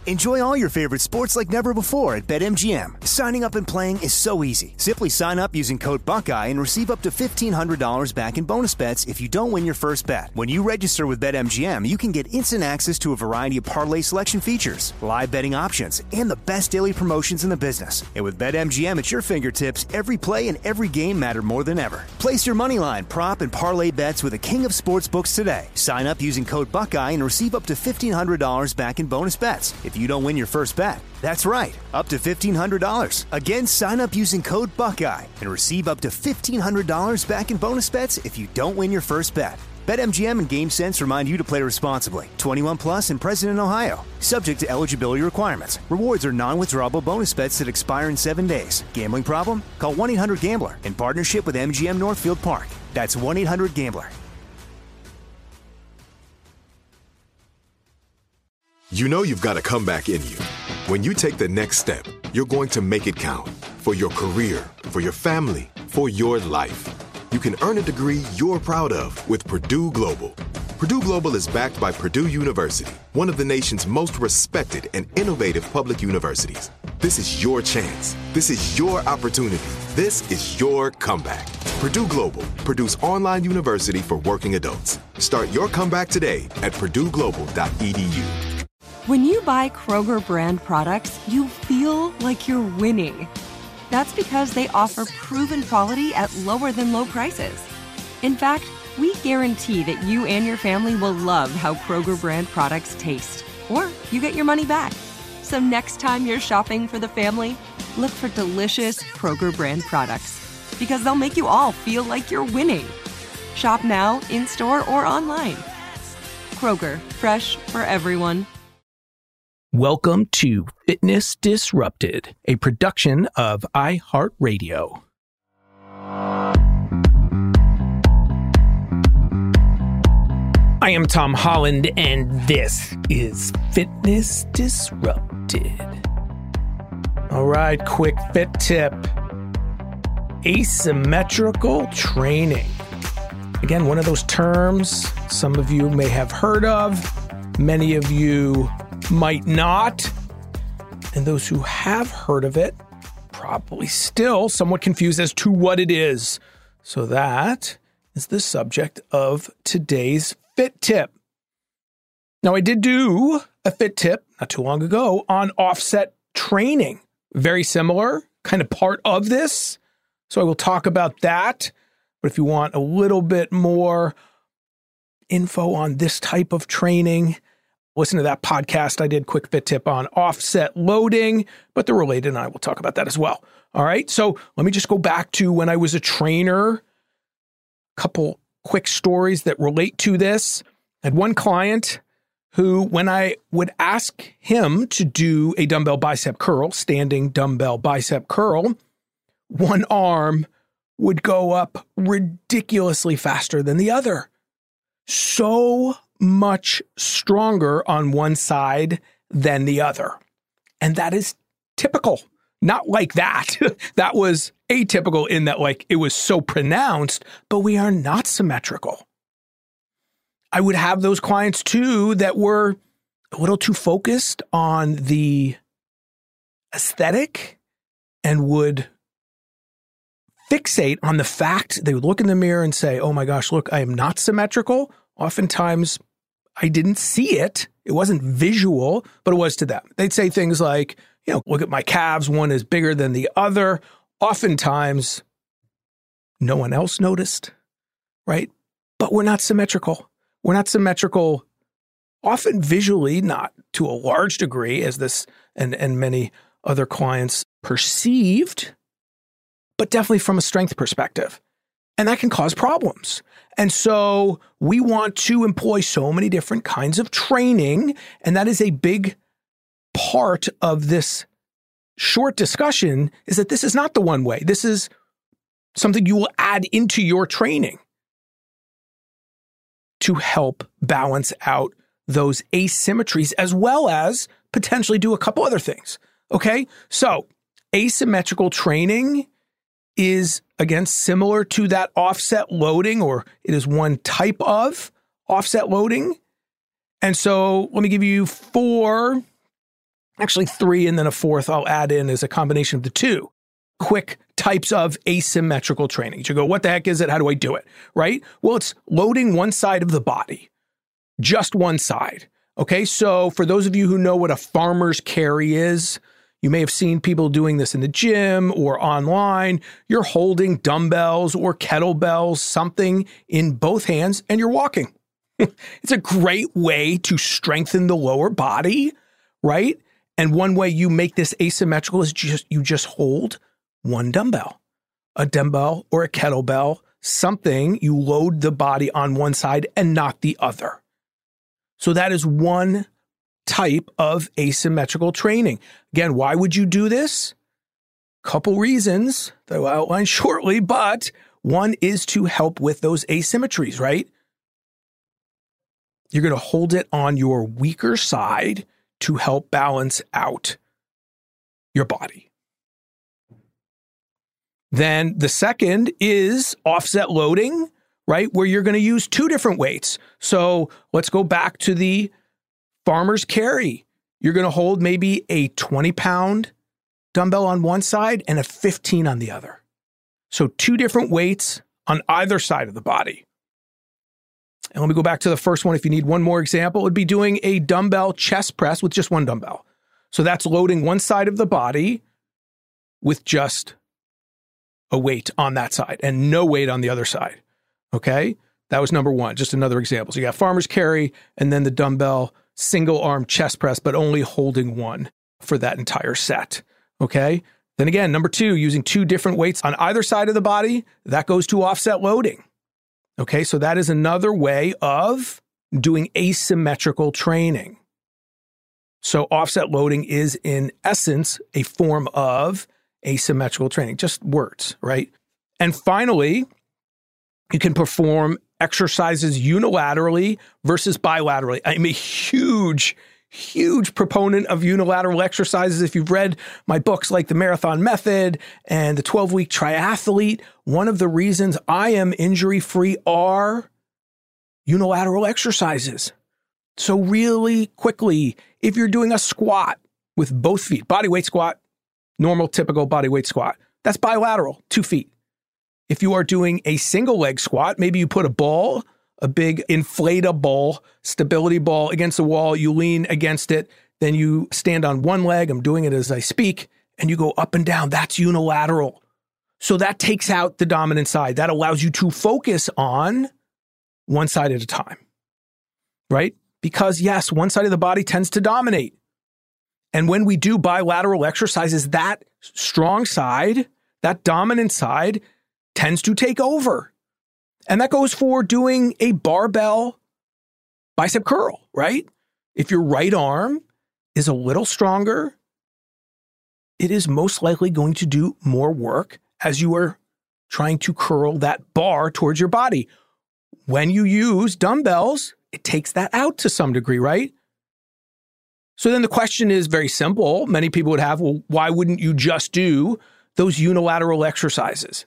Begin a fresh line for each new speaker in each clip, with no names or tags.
Enjoy all your favorite sports like never before at BetMGM. Signing up and playing is so easy. Simply sign up using code Buckeye and receive up to $1,500 back in bonus bets if you don't win your first bet. When you register with BetMGM, you can get instant access to a variety of parlay selection features, live betting options, and the best daily promotions in the business. And with BetMGM at your fingertips, every play and every game matter more than ever. Place your moneyline, prop, and parlay bets with the king of sportsbooks today. Sign up using code Buckeye and receive up to $1,500 back in bonus bets if you don't win your first bet. That's right, up to $1,500. Again, sign up using code Buckeye and receive up to $1,500 back in bonus bets if you don't win your first bet. BetMGM and GameSense remind you to play responsibly. 21 plus and present in Ohio. Subject to eligibility requirements. Rewards are non-withdrawable bonus bets that expire in 7 days. Gambling problem? Call 1-800-GAMBLER in partnership with MGM Northfield Park. That's 1-800-GAMBLER.
You know you've got a comeback in you. When you take the next step, you're going to make it count. For your career, for your family, for your life. You can earn a degree you're proud of with Purdue Global. Purdue Global is backed by Purdue University, one of the nation's most respected and innovative public universities. This is your chance. This is your opportunity. This is your comeback. Purdue Global, Purdue's online university for working adults. Start your comeback today at purdueglobal.edu.
When you buy Kroger brand products, you feel like you're winning. That's because they offer proven quality at lower than low prices. In fact, we guarantee that you and your family will love how Kroger brand products taste, or you get your money back. So next time you're shopping for the family, look for delicious Kroger brand products, because they'll make you all feel like you're winning. Shop now, in-store, or online. Kroger, fresh for everyone.
Welcome to Fitness Disrupted, a production of iHeartRadio. I am Tom Holland, and this is Fitness Disrupted. All right, quick fit tip. Asymmetrical training. Again, one of those terms some of you may have heard of, many of you might not, and those who have heard of it probably still somewhat confused as to what it is. So that is the subject of today's fit tip. Now, I did do a fit tip not too long ago on offset training. Very similar, kind of part of this. So I will talk about that. But if you want a little bit more info on this type of training, listen to that podcast. I did quick fit tip on offset loading, but they're related, and I will talk about that as well. All right. So let me just go back to when I was a trainer. A couple quick stories that relate to this. I had one client who, when I would ask him to do a dumbbell bicep curl, standing dumbbell bicep curl, one arm would go up ridiculously faster than the other. So much stronger on one side than the other. And that is typical. Not like that. That was atypical in that, like, it was so pronounced, but we are not symmetrical. I would have those clients too that were a little too focused on the aesthetic and would fixate on the fact they would look in the mirror and say, oh my gosh, look, I am not symmetrical. Oftentimes I didn't see it. It wasn't visual, but it was to them. They'd say things like, look at my calves. One is bigger than the other. Oftentimes, no one else noticed, right? But we're not symmetrical. We're not symmetrical, often visually, not to a large degree, as this and many other clients perceived, but definitely from a strength perspective. And that can cause problems. And so we want to employ so many different kinds of training, and that is a big part of this short discussion, is that this is not the one way. This is something you will add into your training to help balance out those asymmetries, as well as potentially do a couple other things. Okay? So asymmetrical training is, again, similar to that offset loading, or it is one type of offset loading. And so let me give you 4 Actually 3, and then a 4th I'll add in as a combination of the 2. Quick types of asymmetrical training. You go, what the heck is it? How do I do it? Right? Well, it's loading one side of the body, just one side. Okay, so for those of you who know what a farmer's carry is, you may have seen people doing this in the gym or online. You're holding dumbbells or kettlebells, something in both hands, and you're walking. It's a great way to strengthen the lower body, right? And one way you make this asymmetrical is you just hold one dumbbell, a dumbbell or a kettlebell, something, you load the body on one side and not the other. So that is one type of asymmetrical training. Again, why would you do this? Couple reasons that I'll outline shortly, but one is to help with those asymmetries, right? You're going to hold it on your weaker side to help balance out your body. Then the second is offset loading, right? Where you're going to use 2 different weights. So let's go back to the farmer's carry. You're going to hold maybe a 20-pound dumbbell on one side and a 15 on the other. So 2 different weights on either side of the body. And let me go back to the first one. If you need one more example, it would be doing a dumbbell chest press with just one dumbbell. So that's loading one side of the body with just a weight on that side and no weight on the other side. Okay, that was number 1, just another example. So you got farmer's carry and then the dumbbell single arm chest press, but only holding one for that entire set. Okay, then again, number 2, using 2 different weights on either side of the body, that goes to offset loading. Okay, so that is another way of doing asymmetrical training. So offset loading is in essence a form of asymmetrical training, just words, right? And finally, you can perform exercises unilaterally versus bilaterally. I'm a huge proponent of unilateral exercises. If you've read my books like The Marathon Method and The 12-Week Triathlete, one of the reasons I am injury-free are unilateral exercises. So really quickly, if you're doing a squat with both feet, bodyweight squat, normal, typical bodyweight squat, that's bilateral, 2 feet. If you are doing a single leg squat, maybe you put a ball, a big inflatable stability ball against the wall, you lean against it, then you stand on one leg, I'm doing it as I speak, and you go up and down. That's unilateral. So that takes out the dominant side. That allows you to focus on one side at a time, right? Because yes, one side of the body tends to dominate. And when we do bilateral exercises, that strong side, that dominant side, tends to take over. And that goes for doing a barbell bicep curl, right? If your right arm is a little stronger, it is most likely going to do more work as you are trying to curl that bar towards your body. When you use dumbbells, it takes that out to some degree, right? So then the question is very simple. Many people would have, well, why wouldn't you just do those unilateral exercises?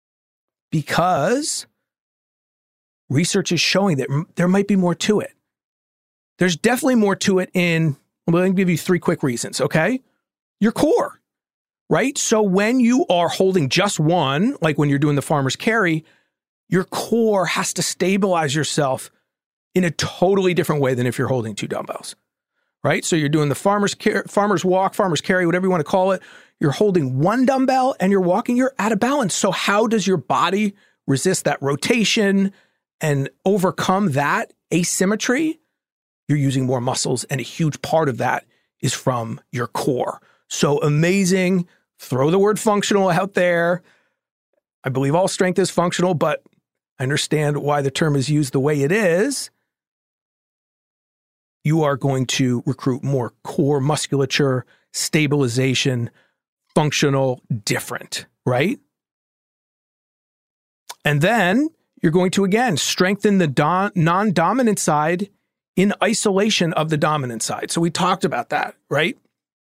Because research is showing that there might be more to it. There's definitely more to it I'm going to give you 3 quick reasons, okay? Your core, right? So when you are holding just one, like when you're doing the farmer's carry, your core has to stabilize yourself in a totally different way than if you're holding 2 dumbbells, right? So you're doing the farmer's walk, farmer's carry, whatever you want to call it. You're holding one dumbbell and you're walking, you're out of balance. So how does your body resist that rotation and overcome that asymmetry? You're using more muscles, and a huge part of that is from your core. So amazing. Throw the word functional out there. I believe all strength is functional, but I understand why the term is used the way it is. You are going to recruit more core musculature, stabilization, functional, different, right? And then you're going to, again, strengthen the non-dominant side in isolation of the dominant side. So we talked about that, right?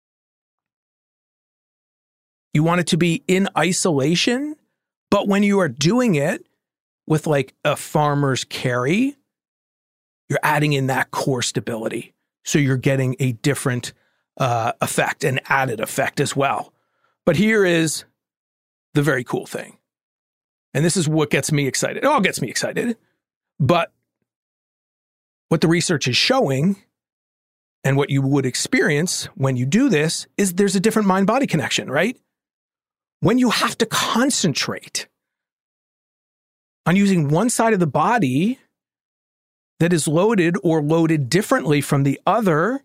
You want it to be in isolation, but when you are doing it with like a farmer's carry, you're adding in that core stability. So you're getting a different effect, an added effect as well. But here is the very cool thing. And this is what gets me excited. It all gets me excited. But what the research is showing and what you would experience when you do this is there's a different mind-body connection, right? When you have to concentrate on using one side of the body that is loaded or loaded differently from the other,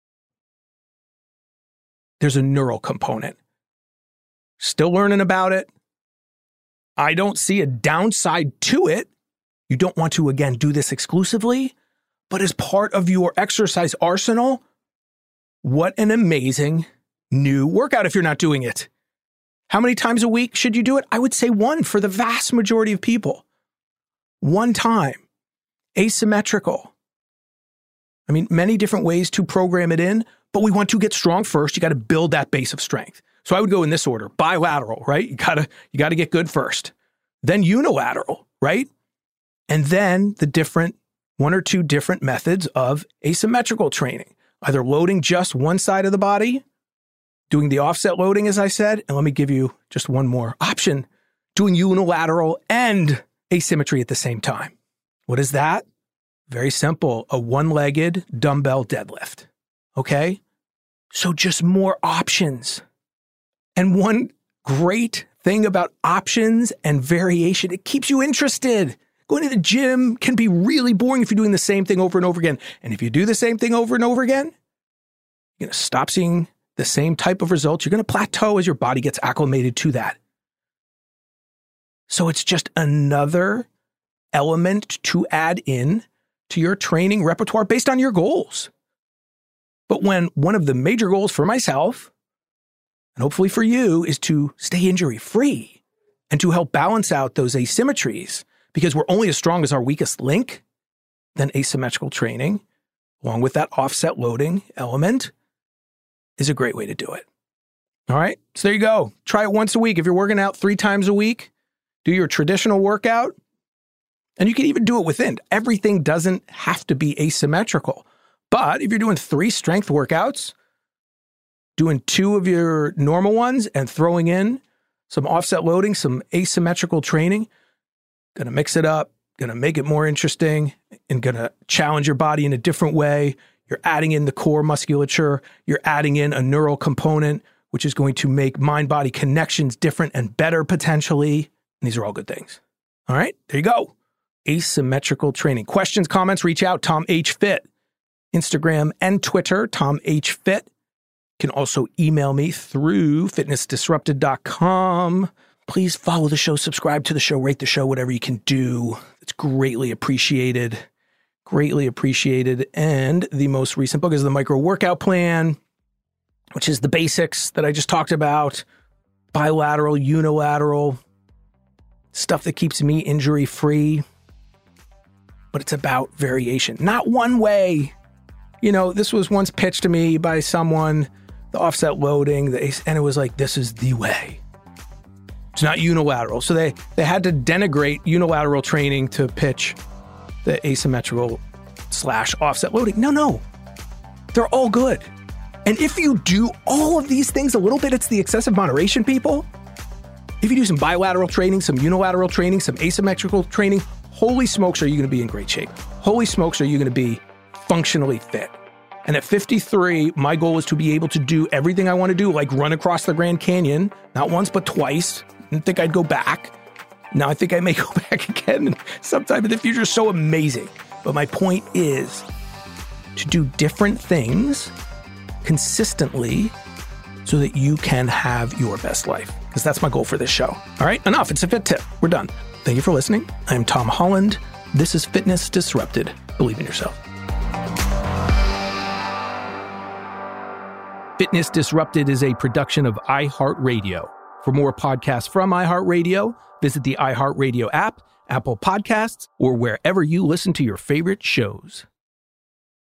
there's a neural component. Still learning about it. I don't see a downside to it. You don't want to, again, do this exclusively, but as part of your exercise arsenal, what an amazing new workout if you're not doing it. How many times a week should you do it? I would say one for the vast majority of people. One time. Asymmetrical. I mean, many different ways to program it in, but we want to get strong first. You got to build that base of strength. So I would go in this order. Bilateral, right? You gotta get good first. Then unilateral, right? And then the different, one or two different methods of asymmetrical training. Either loading just one side of the body, doing the offset loading, as I said, and let me give you just one more option, doing unilateral and asymmetry at the same time. What is that? Very simple, a one-legged dumbbell deadlift, okay? So just more options. And one great thing about options and variation, it keeps you interested. Going to the gym can be really boring if you're doing the same thing over and over again. And if you do the same thing over and over again, you're going to stop seeing the same type of results. You're going to plateau as your body gets acclimated to that. So it's just another element to add in to your training repertoire based on your goals. But when one of the major goals for myself, and hopefully for you, is to stay injury-free and to help balance out those asymmetries, because we're only as strong as our weakest link, then asymmetrical training, along with that offset loading element, is a great way to do it. All right, so there you go. Try it once a week. If you're working out 3 times a week, do your traditional workout, and you can even do it within. Everything doesn't have to be asymmetrical. But if you're doing 3 strength workouts, doing 2 of your normal ones and throwing in some offset loading, some asymmetrical training, going to mix it up, going to make it more interesting, and going to challenge your body in a different way. You're adding in the core musculature. You're adding in a neural component, which is going to make mind-body connections different and better potentially. And these are all good things. All right, there you go. Asymmetrical training. Questions, comments, reach out. Tom H. Fit. Instagram and Twitter, Tom H. Fit. You can also email me through fitnessdisrupted.com. Please follow the show, subscribe to the show, rate the show, whatever you can do. It's greatly appreciated. Greatly appreciated. And the most recent book is the Micro Workout Plan, which is the basics that I just talked about. Bilateral, unilateral, stuff that keeps me injury-free. But it's about variation, not one way. You know, this was once pitched to me by someone, the offset loading, and it was like, this is the way. It's not unilateral. So they had to denigrate unilateral training to pitch the asymmetrical / offset loading. No. They're all good. And if you do all of these things a little bit, it's the excessive moderation, people. If you do some bilateral training, some unilateral training, some asymmetrical training, holy smokes, are you going to be in great shape? Holy smokes, are you going to be functionally fit? And at 53, my goal is to be able to do everything I want to do, like run across the Grand Canyon, not once, but twice. Didn't think I'd go back. Now I think I may go back again sometime in the future. So amazing. But my point is to do different things consistently so that you can have your best life. Because that's my goal for this show. All right, enough. It's a fit tip. We're done. Thank you for listening. I'm Tom Holland. This is Fitness Disrupted. Believe in yourself. Fitness Disrupted is a production of iHeartRadio. For more podcasts from iHeartRadio, visit the iHeartRadio app, Apple Podcasts, or wherever you listen to your favorite shows.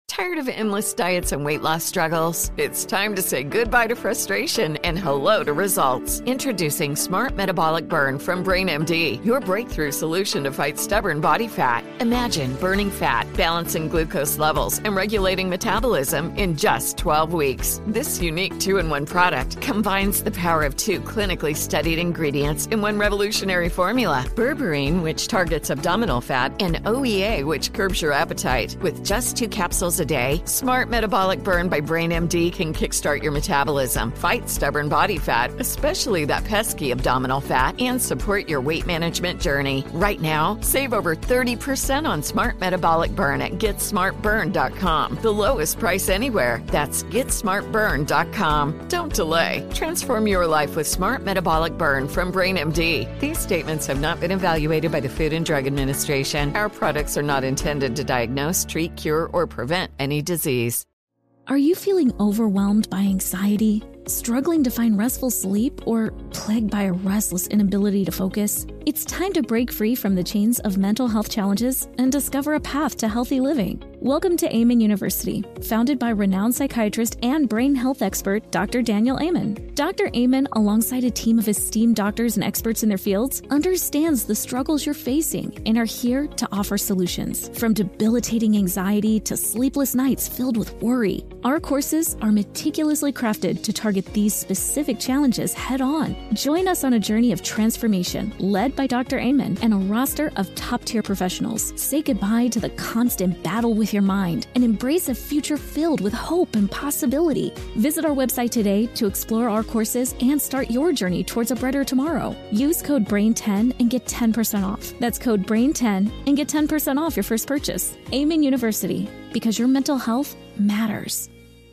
Tired of endless diets and weight loss struggles? It's time to say goodbye to frustration and hello to results. Introducing Smart Metabolic Burn from BrainMD, your breakthrough solution to fight stubborn body fat. Imagine burning fat, balancing glucose levels, and regulating metabolism in just 12 weeks. This unique 2-in-1 product combines the power of 2 clinically studied ingredients in one revolutionary formula. Berberine, which targets abdominal fat, and OEA, which curbs your appetite. With just 2 capsules a day, Smart Metabolic Burn by BrainMD can kickstart your metabolism, fight stubborn body fat, especially that pesky abdominal fat, and support your weight management journey. Right now, save over 30% on Smart Metabolic Burn at GetSmartBurn.com. The lowest price anywhere. That's GetSmartBurn.com. Don't delay. Transform your life with Smart Metabolic Burn from BrainMD. These statements have not been evaluated by the Food and Drug Administration. Our products are not intended to diagnose, treat, cure, or prevent any disease.
Are you feeling overwhelmed by anxiety, struggling to find restful sleep, or plagued by a restless inability to focus? It's time to break free from the chains of mental health challenges and discover a path to healthy living. Welcome to Amen University, founded by renowned psychiatrist and brain health expert Dr. Daniel Amen. Dr. Amen, alongside a team of esteemed doctors and experts in their fields, understands the struggles you're facing and are here to offer solutions. From debilitating anxiety to sleepless nights filled with worry, our courses are meticulously crafted to target these specific challenges head on. Join us on a journey of transformation led by Dr. Amen and a roster of top-tier professionals. Say goodbye to the constant battle with your mind and embrace a future filled with hope and possibility. Visit our website today to explore our courses and start your journey towards a brighter tomorrow. Use code BRAIN10 and get 10% off. That's code BRAIN10 and get 10% off your first purchase. Amen University, because your mental health matters.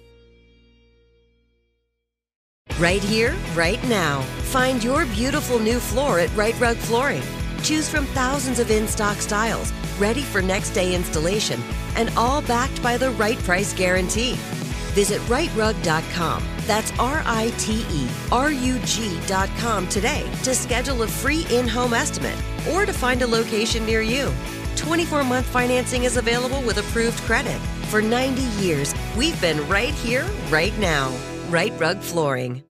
Right here, right now. Find your beautiful new floor at Right Rug Flooring. Choose from thousands of in-stock styles, ready for next day installation, and all backed by the right price guarantee. Visit rightrug.com. That's RITERUG.com today to schedule a free in-home estimate or to find a location near you. 24-month financing is available with approved credit. For 90 years, we've been right here, right now. Right Rug Flooring.